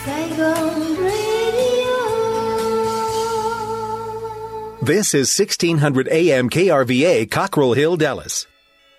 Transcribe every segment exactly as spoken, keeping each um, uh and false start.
Saigon Radio. This is sixteen hundred A M K R V A, Cockrell Hill, Dallas.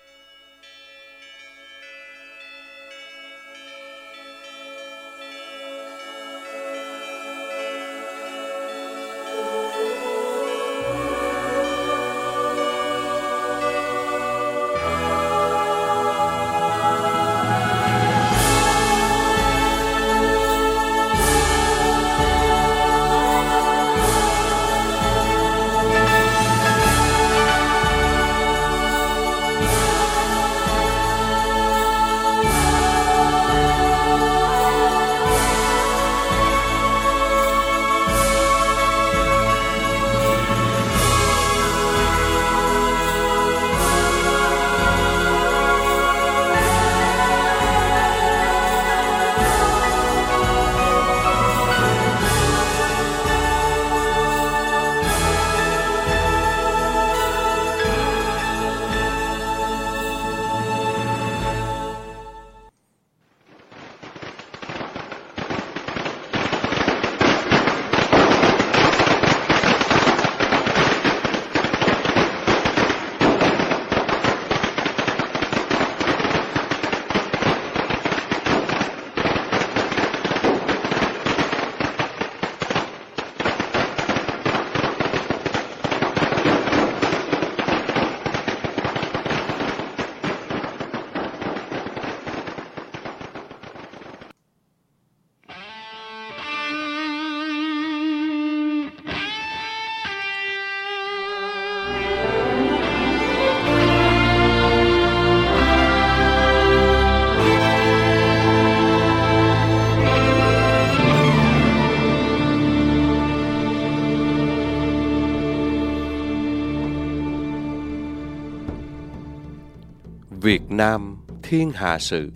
Việt Nam thiên hạ sự.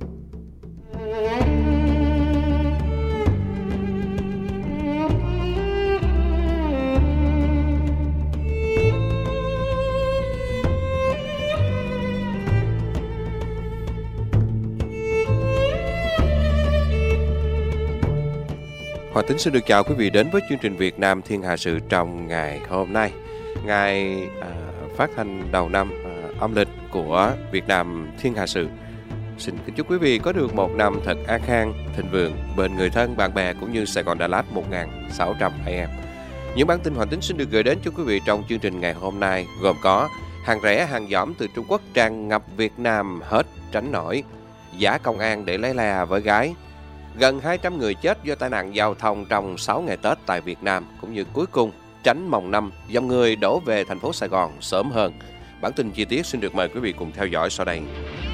Hòa Tính xin được chào quý vị đến với chương trình Việt Nam thiên hạ sự trong ngày hôm nay, ngày à, phát thanh đầu năm à, âm lịch của Việt Nam thiên hạ sự. Xin kính chúc quý vị có được một năm thật an khang, thịnh vượng bên người thân, bạn bè cũng như Sài Gòn Đà Lạt một nghìn sáu trăm A M. Những bản tin Hòa Tính xin được gửi đến cho quý vị trong chương trình ngày hôm nay gồm có: hàng rẻ hàng dỏm từ Trung Quốc tràn ngập Việt Nam hết tránh nổi, giả công an để lấy le với gái, gần hai trăm người chết do tai nạn giao thông trong sáu ngày Tết tại Việt Nam, cũng như cuối cùng tránh mồng năm, dòng người đổ về thành phố Sài Gòn sớm hơn. Bản tin chi tiết xin được mời quý vị cùng theo dõi sau đây.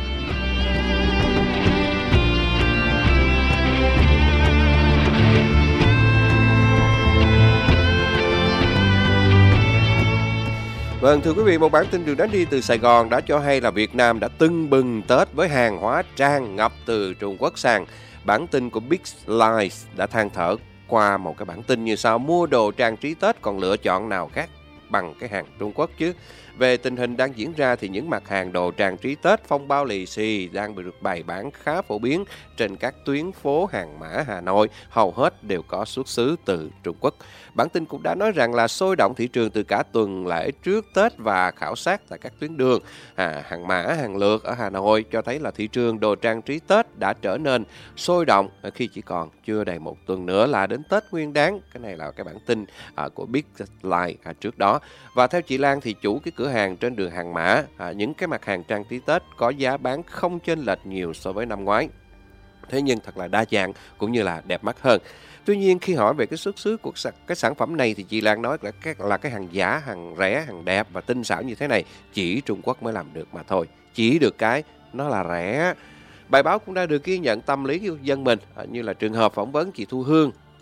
Vâng, thưa quý vị, một bản tin được đánh đi từ Sài Gòn đã cho hay là Việt Nam đã tưng bừng Tết với hàng hóa tràn ngập từ Trung Quốc sang. Bản tin của Big Lies đã than thở qua một cái bản tin như sau: mua đồ trang trí Tết còn lựa chọn nào khác bằng cái hàng Trung Quốc chứ. Về tình hình đang diễn ra thì những mặt hàng đồ trang trí Tết, phong bao lì xì đang được bày bán khá phổ biến trên các tuyến phố Hàng Mã Hà Nội, hầu hết đều có xuất xứ từ Trung Quốc. Bản tin cũng đã nói rằng là sôi động thị trường từ cả tuần lễ trước Tết và khảo sát tại các tuyến đường à, Hàng Mã, Hàng Lược ở Hà Nội cho thấy là thị trường đồ trang trí Tết đã trở nên sôi động khi chỉ còn chưa đầy một tuần nữa là đến Tết Nguyên Đán. Cái này là cái bản tin à, của Big Light à, trước đó. Và theo chị Lan thì chủ cái cửa hàng trên đường Hàng Mã, à, những cái mặt hàng trang trí Tết có giá bán không chênh lệch nhiều so với năm ngoái. Thế nhưng thật là đa dạng cũng như là đẹp mắt hơn. Tuy nhiên khi hỏi về cái xuất xứ của cái sản phẩm này thì chị Lan nói là cái, là cái hàng giả, hàng rẻ, hàng đẹp và tinh xảo như thế này chỉ Trung Quốc mới làm được mà thôi. Chỉ được cái nó là rẻ. Bài báo cũng đã được ghi nhận tâm lý của dân mình, như là trường hợp phỏng vấn chị Thu Hương,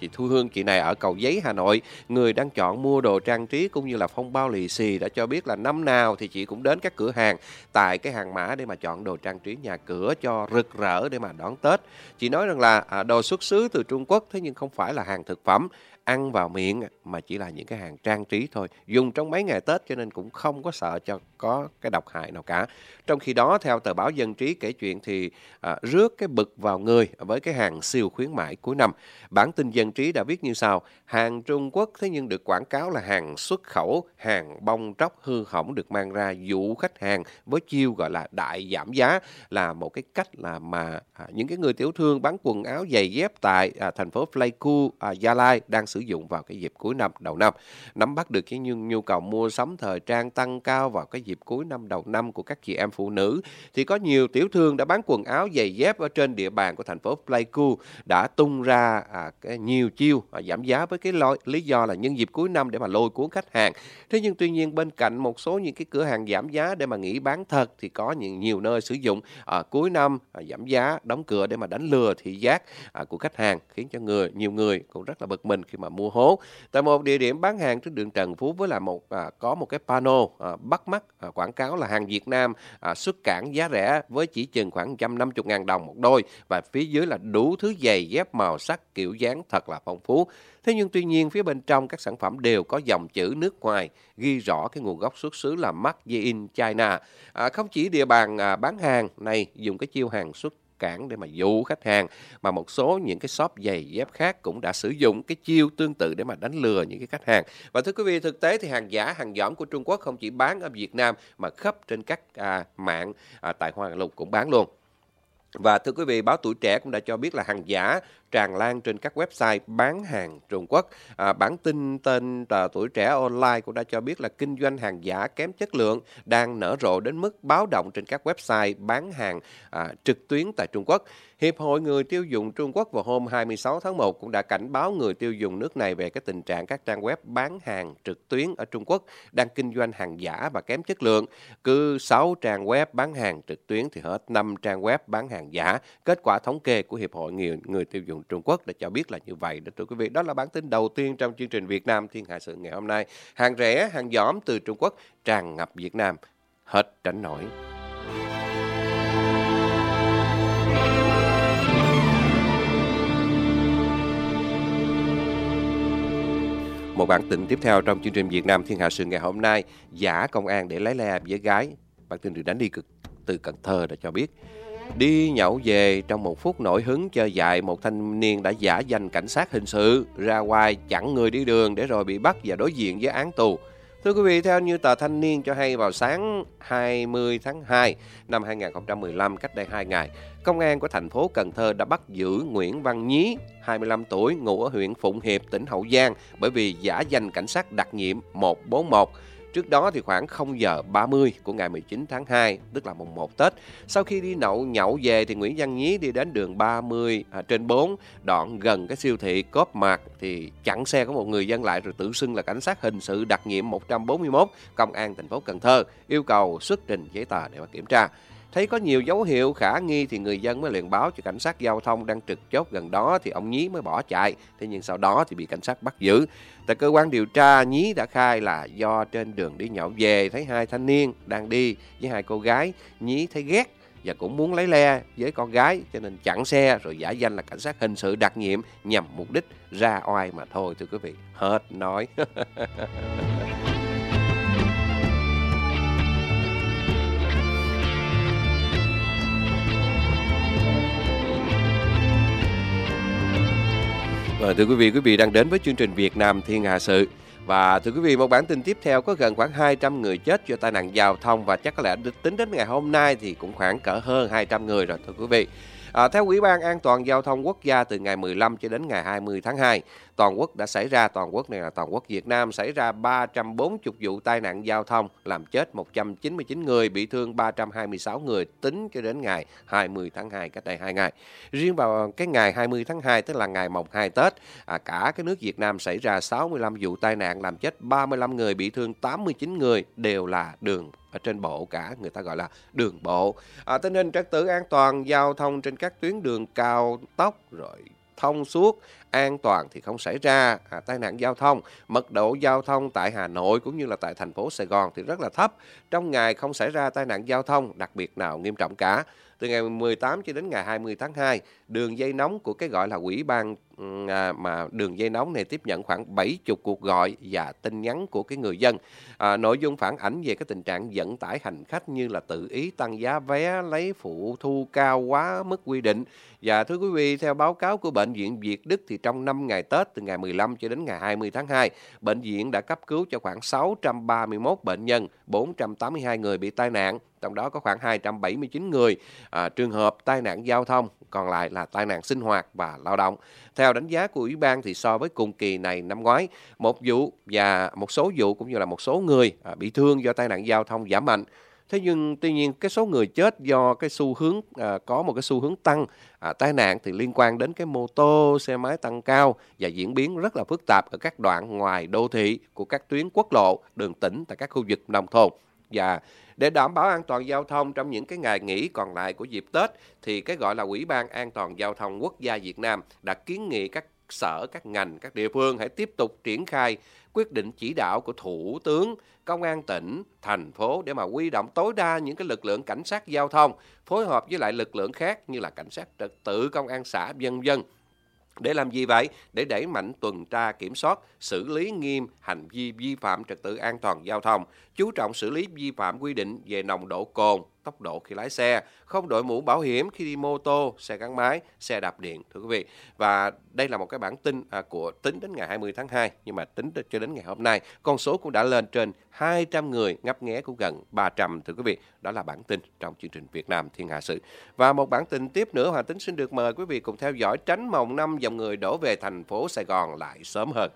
chị Thu Hương, chị này ở Cầu Giấy, Hà Nội, người đang chọn mua đồ trang trí cũng như là phong bao lì xì, đã cho biết là năm nào thì chị cũng đến các cửa hàng tại cái hàng mã để mà chọn đồ trang trí nhà cửa cho rực rỡ để mà đón Tết. Chị nói rằng là à, đồ xuất xứ từ Trung Quốc, thế nhưng không phải là hàng thực phẩm ăn vào miệng mà chỉ là những cái hàng trang trí thôi, dùng trong mấy ngày Tết cho nên cũng không có sợ cho có cái độc hại nào cả. Trong khi đó, theo tờ báo Dân Trí kể chuyện thì à, rước cái bực vào người với cái hàng siêu khuyến mãi cuối năm. Bản tin Dân Trí đã viết như sau: hàng Trung Quốc thế nhưng được quảng cáo là hàng xuất khẩu, hàng bong tróc hư hỏng được mang ra dụ khách hàng với chiêu gọi là đại giảm giá, là một cái cách là mà à, những cái người tiểu thương bán quần áo giày dép tại à, thành phố Pleiku, à, Gia Lai đang sử dụng vào cái dịp cuối năm đầu năm. Nắm bắt được cái nhu, nhu cầu mua sắm thời trang tăng cao vào cái dịp cuối năm đầu năm của các chị em phụ nữ, thì có nhiều tiểu thương đã bán quần áo giày dép ở trên địa bàn của thành phố Pleiku đã tung ra à, cái nhiều chiêu à, giảm giá với cái lối, lý do là nhân dịp cuối năm để mà lôi cuốn khách hàng. Thế nhưng tuy nhiên bên cạnh một số những cái cửa hàng giảm giá để mà nghỉ bán thật, thì có những nhiều nơi sử dụng à, cuối năm à, giảm giá đóng cửa để mà đánh lừa thị giác à, của khách hàng, khiến cho người nhiều người cũng rất là bực mình khi mà mua hố. Tại một địa điểm bán hàng trên đường Trần Phú với là một à, có một cái pano à, bắt mắt à, quảng cáo là hàng Việt Nam à, xuất cảng giá rẻ với chỉ chừng khoảng một trăm năm mươi ngàn đồng một đôi, và phía dưới là đủ thứ giày dép màu sắc kiểu dáng thật là phong phú. Thế nhưng tuy nhiên phía bên trong các sản phẩm đều có dòng chữ nước ngoài ghi rõ cái nguồn gốc xuất xứ là Made in China. À, không chỉ địa bàn à, bán hàng này dùng cái chiêu hàng xuất cản để mà dụ khách hàng, mà một số những cái shop giày dép khác cũng đã sử dụng cái chiêu tương tự để mà đánh lừa những cái khách hàng. Và thưa quý vị, thực tế thì hàng giả, hàng dỏm của Trung Quốc không chỉ bán ở Việt Nam mà khắp trên các à, mạng à, tại Hoa Lục cũng bán luôn. Và thưa quý vị, báo Tuổi Trẻ cũng đã cho biết là hàng giả tràn lan trên các website bán hàng Trung Quốc. À, bản tin tên tờ Tuổi Trẻ Online cũng đã cho biết là kinh doanh hàng giả kém chất lượng đang nở rộ đến mức báo động trên các website bán hàng à, trực tuyến tại Trung Quốc. Hiệp hội Người tiêu dùng Trung Quốc vào hôm hai mươi sáu tháng một cũng đã cảnh báo người tiêu dùng nước này về cái tình trạng các trang web bán hàng trực tuyến ở Trung Quốc đang kinh doanh hàng giả và kém chất lượng. Cứ sáu trang web bán hàng trực tuyến thì hết năm trang web bán hàng giả. Kết quả thống kê của Hiệp hội Người, Người tiêu dùng Trung Quốc đã cho biết là như vậy đó thưa quý vị. Đó là bản tin đầu tiên trong chương trình Việt Nam Thiên Hạ Sự ngày hôm nay. Hàng rẻ, hàng dỏm từ Trung Quốc tràn ngập Việt Nam, hết tránh nổi. Một bản tin tiếp theo trong chương trình Việt Nam Thiên Hạ Sự ngày hôm nay: giả công an để lấy le với gái. Bản tin được đánh đi cực từ Cần Thơ đã cho biết. Đi nhậu về, trong một phút nổi hứng chơi dại, một thanh niên đã giả danh cảnh sát hình sự ra ngoài chặn người đi đường để rồi bị bắt và đối diện với án tù. Thưa quý vị, theo như tờ Thanh Niên cho hay, vào sáng hai mươi tháng hai năm hai nghìn không trăm mười lăm, cách đây hai ngày, công an của thành phố Cần Thơ đã bắt giữ Nguyễn Văn Nhí, hai mươi lăm tuổi, ngụ ở huyện Phụng Hiệp, tỉnh Hậu Giang, bởi vì giả danh cảnh sát đặc nhiệm một bốn một. Trước đó thì khoảng không giờ ba mươi của ngày mười chín tháng hai, tức là mùng một Tết, sau khi đi nhậu nhậu về thì Nguyễn Văn Nhí đi đến đường ba mươi à, trên bốn, đoạn gần cái siêu thị Cóp Mart thì chặn xe của một người dân lại rồi tự xưng là cảnh sát hình sự đặc nhiệm một bốn mốt công an thành phố Cần Thơ, yêu cầu xuất trình giấy tờ để mà kiểm tra. Thấy có nhiều dấu hiệu khả nghi thì người dân mới liền báo cho cảnh sát giao thông đang trực chốt gần đó, thì ông Nhí mới bỏ chạy. Thế nhưng sau đó thì bị cảnh sát bắt giữ. Tại cơ quan điều tra, Nhí đã khai là do trên đường đi nhậu về thấy hai thanh niên đang đi với hai cô gái, Nhí thấy ghét và cũng muốn lấy le với con gái, cho nên chặn xe rồi giả danh là cảnh sát hình sự đặc nhiệm nhằm mục đích ra oai mà thôi thưa quý vị. Hết nói. Và thưa quý vị, quý vị đang đến với chương trình Việt Nam Thiên Hạ Sự. Và thưa quý vị, một bản tin tiếp theo có gần khoảng hai trăm người chết do tai nạn giao thông, và chắc có lẽ tính đến ngày hôm nay thì cũng khoảng cỡ hơn hai trăm người rồi thưa quý vị. À, theo Ủy ban An toàn Giao thông Quốc gia, từ ngày mười lăm cho đến ngày hai mươi tháng hai, toàn quốc đã xảy ra, toàn quốc này là toàn quốc Việt Nam, xảy ra ba trăm bốn mươi vụ tai nạn giao thông, làm chết một trăm chín mươi chín người, bị thương ba trăm hai mươi sáu người, tính cho đến ngày hai mươi tháng hai, cách đây hai ngày. Riêng vào cái ngày hai mươi tháng hai, tức là ngày mồng hai Tết, à, cả cái nước Việt Nam xảy ra sáu mươi lăm vụ tai nạn, làm chết ba mươi lăm người, bị thương tám mươi chín người, đều là đường ở trên bộ cả, người ta gọi là đường bộ. À, tình hình trật tự an toàn giao thông trên các tuyến đường cao tốc rồi thông suốt, an toàn thì không xảy ra à, tai nạn giao thông. Mật độ giao thông tại Hà Nội cũng như là tại thành phố Sài Gòn thì rất là thấp. Trong ngày không xảy ra tai nạn giao thông đặc biệt nào nghiêm trọng cả. Từ ngày mười tám cho đến ngày hai mươi tháng hai, đường dây nóng của cái gọi là ủy ban à, mà đường dây nóng này tiếp nhận khoảng bảy mươi cuộc gọi và tin nhắn của cái người dân. À, nội dung phản ánh về cái tình trạng vận tải hành khách như là tự ý tăng giá vé, lấy phụ thu cao quá mức quy định. Và thưa quý vị, theo báo cáo của Bệnh viện Việt Đức thì trong năm ngày Tết từ ngày mười lăm cho đến ngày hai mươi tháng hai, bệnh viện đã cấp cứu cho khoảng sáu trăm ba mươi mốt bệnh nhân, bốn trăm tám mươi hai người bị tai nạn, trong đó có khoảng hai trăm bảy mươi chín người à, trường hợp tai nạn giao thông, còn lại là tai nạn sinh hoạt và lao động. Theo đánh giá của Ủy ban thì so với cùng kỳ này năm ngoái, một vụ và một số vụ cũng như là một số người à, bị thương do tai nạn giao thông giảm mạnh. Thế nhưng tuy nhiên cái số người chết do cái xu hướng à, có một cái xu hướng tăng à, tai nạn thì liên quan đến cái mô tô, xe máy tăng cao và diễn biến rất là phức tạp ở các đoạn ngoài đô thị của các tuyến quốc lộ, đường tỉnh tại các khu vực nông thôn. Và để đảm bảo an toàn giao thông trong những cái ngày nghỉ còn lại của dịp Tết thì cái gọi là Ủy ban An toàn Giao thông Quốc gia Việt Nam đã kiến nghị các sở, các ngành, các địa phương hãy tiếp tục triển khai quyết định chỉ đạo của Thủ tướng, Công an tỉnh, thành phố để mà huy động tối đa những cái lực lượng cảnh sát giao thông, phối hợp với lại lực lượng khác như là cảnh sát trật tự, công an xã, vân vân. Để làm gì vậy? Để đẩy mạnh tuần tra kiểm soát, xử lý nghiêm hành vi vi phạm trật tự an toàn giao thông, chú trọng xử lý vi phạm quy định về nồng độ cồn, tốc độ khi lái xe, không đội mũ bảo hiểm khi đi mô tô, xe gắn máy, xe đạp điện, thưa quý vị. Và đây là một cái bản tin à, của tính đến ngày hai mươi tháng hai, nhưng mà tính cho đến ngày hôm nay, con số cũng đã lên trên hai trăm người, ngấp nghé cũng gần ba trăm, thưa quý vị. Đó là bản tin trong chương trình Việt Nam Thiên Hạ Sự. Và một bản tin tiếp nữa, Hòa Tính xin được mời quý vị cùng theo dõi tránh mồng năm dòng người đổ về thành phố Sài Gòn lại sớm hơn.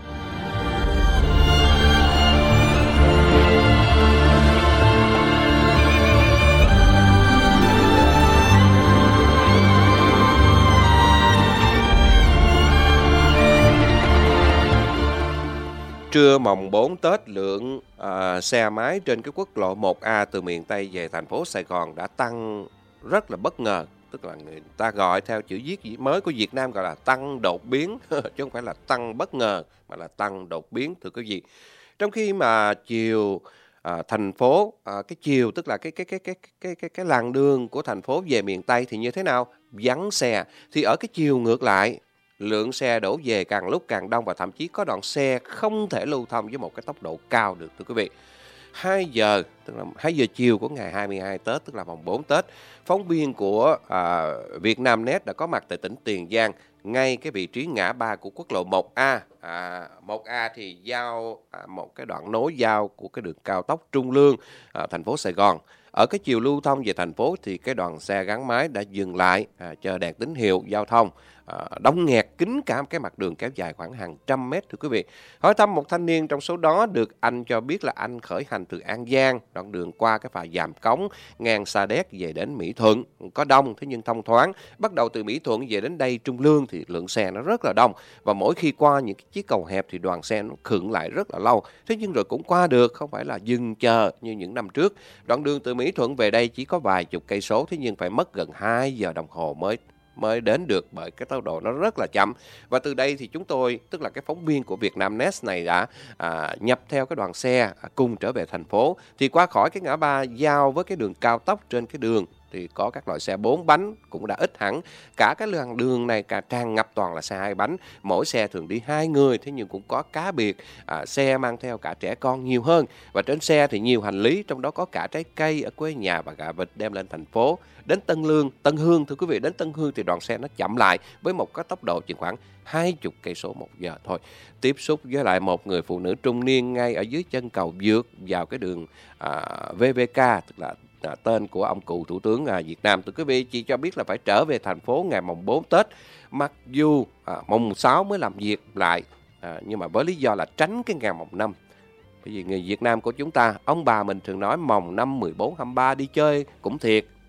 Trưa mồng bốn Tết, lượng à, xe máy trên cái quốc lộ một A từ miền Tây về thành phố Sài Gòn đã tăng rất là bất ngờ. Tức là người ta gọi theo chữ viết mới của Việt Nam gọi là tăng đột biến, chứ không phải là tăng bất ngờ mà là tăng đột biến, thưa quý vị. Trong khi mà chiều à, thành phố, à, cái chiều tức là cái cái cái cái cái cái cái làn đường của thành phố về miền Tây thì như thế nào? Vắng xe. Thì ở cái chiều ngược lại, lượng xe đổ về càng lúc càng đông và thậm chí có đoạn xe không thể lưu thông với một cái tốc độ cao được, thưa quý vị. hai giờ, tức là hai giờ chiều của ngày hai mươi hai Tết, tức là mồng bốn Tết, phóng viên của à, Vietnamnet đã có mặt tại tỉnh Tiền Giang, ngay cái vị trí ngã ba của quốc lộ một A. À, một A thì giao à, một cái đoạn nối giao của cái đường cao tốc Trung Lương, à, thành phố Sài Gòn. Ở cái chiều lưu thông về thành phố thì cái đoàn xe gắn máy đã dừng lại à, chờ đèn tín hiệu giao thông, à, đóng nghẹt kín cả cái mặt đường kéo dài khoảng hàng trăm mét, thưa quý vị. Hỏi thăm một thanh niên trong số đó, được anh cho biết là anh khởi hành từ An Giang, đoạn đường qua cái phà Giàm Cống, ngang Sa Đéc về đến Mỹ Thuận, có đông thế nhưng thông thoáng. Bắt đầu từ Mỹ Thuận về đến đây Trung Lương thì lượng xe nó rất là đông, và mỗi khi qua những cái chiếc cầu hẹp thì đoàn xe nó khựng lại rất là lâu. Thế nhưng rồi cũng qua được, không phải là dừng chờ như những năm trước. Đoạn đường từ Mỹ Thuận về đây chỉ có vài chục cây số, thế nhưng phải mất gần hai giờ đồng hồ mới mới đến được, bởi cái tốc độ nó rất là chậm. Và từ đây thì chúng tôi, tức là cái phóng viên của Vietnamnet này đã à, nhập theo cái đoàn xe à, cùng trở về thành phố. Thì qua khỏi cái ngã ba giao với cái đường cao tốc, trên cái đường thì có các loại xe bốn bánh cũng đã ít hẳn. Cả cái làn đường này cả tràn ngập toàn là xe hai bánh, mỗi xe thường đi hai người, thế nhưng cũng có cá biệt à, xe mang theo cả trẻ con nhiều hơn. Và trên xe thì nhiều hành lý, trong đó có cả trái cây ở quê nhà và gà vịt đem lên thành phố. Đến Tân Lương, Tân Hương, thưa quý vị, đến Tân Hương thì đoàn xe nó chậm lại với một cái tốc độ chừng khoảng hai mươi cây số một giờ thôi. Tiếp xúc với lại một người phụ nữ trung niên ngay ở dưới chân cầu vượt vào cái đường à, vê vê ca, tức là À, tên của ông cựu thủ tướng à, Việt Nam, thưa quý vị, chị cho biết là phải trở về thành phố ngày mồng bốn Tết, mặc dù à, mồng sáu mới làm việc lại, à, nhưng mà với lý do là tránh cái ngày mồng năm. Bởi vì người Việt Nam của chúng ta, ông bà mình thường nói mồng năm, mười bốn, hai mươi ba đi chơi cũng thiệt,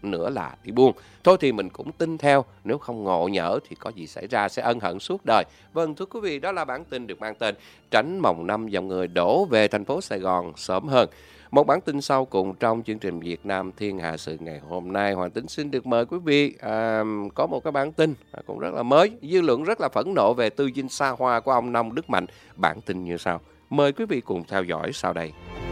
nữa là đi buôn. Thôi thì mình cũng tin theo, nếu không ngộ nhỡ thì có gì xảy ra sẽ ân hận suốt đời. Vâng, thưa quý vị, đó là bản tin được mang tên Tránh mồng năm dòng người đổ về thành phố Sài Gòn sớm hơn. Một bản tin sau cùng trong chương trình Việt Nam Thiên Hạ Sự ngày hôm nay, Hoàng Tính xin được mời quý vị à, có một cái bản tin cũng rất là mới, dư luận rất là phẫn nộ về tư dinh xa hoa của ông Nông Đức Mạnh. Bản tin như sau, mời quý vị cùng theo dõi sau đây.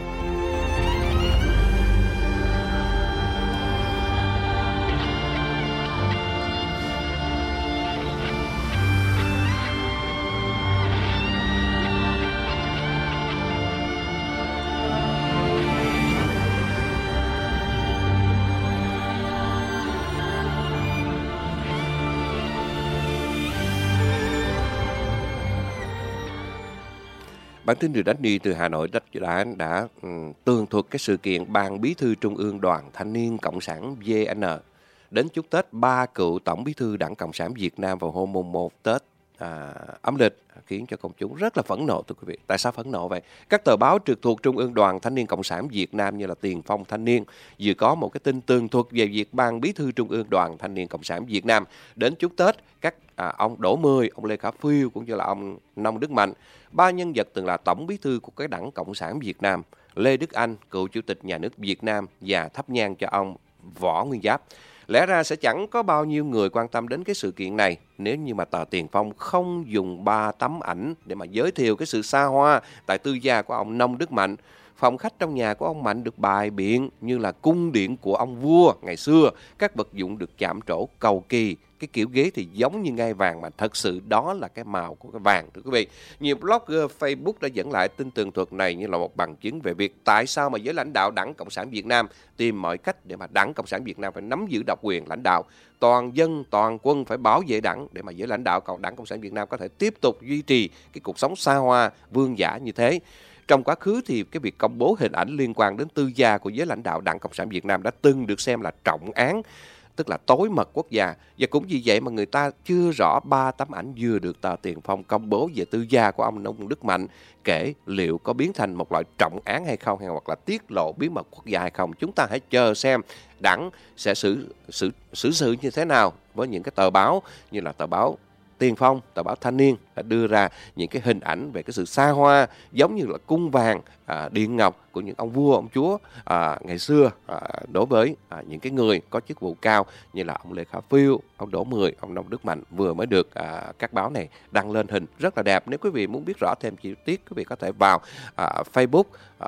Bản tin được đánh đi từ Hà Nội đã, đã, đã um, tường thuật cái sự kiện Ban Bí thư Trung ương Đoàn Thanh niên Cộng sản vê en đến chúc Tết ba cựu Tổng Bí thư Đảng Cộng sản Việt Nam vào hôm mùng một Tết à, âm lịch, khiến cho công chúng rất là phẫn nộ, thưa quý vị. Tại sao phẫn nộ vậy? Các tờ báo trực thuộc Trung ương Đoàn Thanh niên Cộng sản Việt Nam như là Tiền Phong Thanh niên vừa có một cái tin tường thuật về việc Ban Bí thư Trung ương Đoàn Thanh niên Cộng sản Việt Nam đến chúc Tết các à, ông Đỗ Mười, ông Lê Khả Phiêu cũng như là ông Nông Đức Mạnh, ba nhân vật từng là Tổng Bí thư của cái Đảng Cộng sản Việt Nam, Lê Đức Anh, cựu Chủ tịch Nhà nước Việt Nam, và thắp nhang cho ông Võ Nguyên Giáp. Lẽ ra sẽ chẳng có bao nhiêu người quan tâm đến cái sự kiện này nếu như mà tờ Tiền Phong không dùng ba tấm ảnh để mà giới thiệu cái sự xa hoa tại tư gia của ông Nông Đức Mạnh. Phòng khách trong nhà của ông Mạnh được bày biện như là cung điện của ông vua ngày xưa, các vật dụng được chạm trổ cầu kỳ, cái kiểu ghế thì giống như ngai vàng mà thật sự đó là cái màu của cái vàng, thưa quý vị. Nhiều blogger Facebook đã dẫn lại tin tường thuật này như là một bằng chứng về việc tại sao mà giới lãnh đạo Đảng Cộng sản Việt Nam tìm mọi cách để mà Đảng Cộng sản Việt Nam phải nắm giữ độc quyền lãnh đạo. Toàn dân, toàn quân phải bảo vệ đảng để mà giới lãnh đạo Đảng Cộng sản Việt Nam có thể tiếp tục duy trì cái cuộc sống xa hoa, vương giả như thế. Trong quá khứ thì cái việc công bố hình ảnh liên quan đến tư gia của giới lãnh đạo Đảng Cộng sản Việt Nam đã từng được xem là trọng án, tức là tối mật quốc gia. Và cũng vì vậy mà người ta chưa rõ ba tấm ảnh vừa được tờ Tiền Phong công bố về tư gia của ông Nông Đức Mạnh kể liệu có biến thành một loại trọng án hay không, hay hoặc là tiết lộ bí mật quốc gia hay không. Chúng ta hãy chờ xem đảng sẽ xử xử xử sự như thế nào với những cái tờ báo như là tờ báo Tiền Phong, tờ báo Thanh niên đã đưa ra những cái hình ảnh về cái sự xa hoa giống như là cung vàng, à, điện ngọc của những ông vua, ông chúa à, ngày xưa à, đối với à, những cái người có chức vụ cao như là ông Lê Khả Phiêu, ông Đỗ Mười, ông Nông Đức Mạnh vừa mới được à, các báo này đăng lên hình rất là đẹp. Nếu quý vị muốn biết rõ thêm chi tiết, quý vị có thể vào à, Facebook à,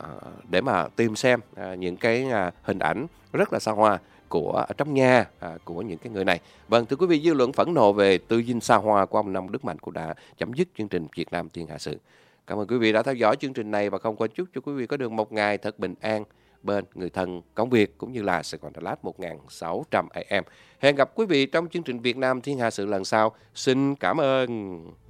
để mà tìm xem à, những cái à, hình ảnh rất là xa hoa của ở trong nhà à, của những cái người này. Vâng, thưa quý vị, dư luận phẫn nộ về tư dinh xa hoa của ông Nông Đức Mạnh cũng đã chấm dứt chương trình Việt Nam Thiên Hạ Sự. Cảm ơn quý vị đã theo dõi chương trình này và không quên chúc cho quý vị có được một ngày thật bình an bên người thân, công việc cũng như là Sài Gòn Đà Lạt một nghìn sáu trăm a em. Hẹn gặp quý vị trong chương trình Việt Nam Thiên Hạ Sự lần sau. Xin cảm ơn.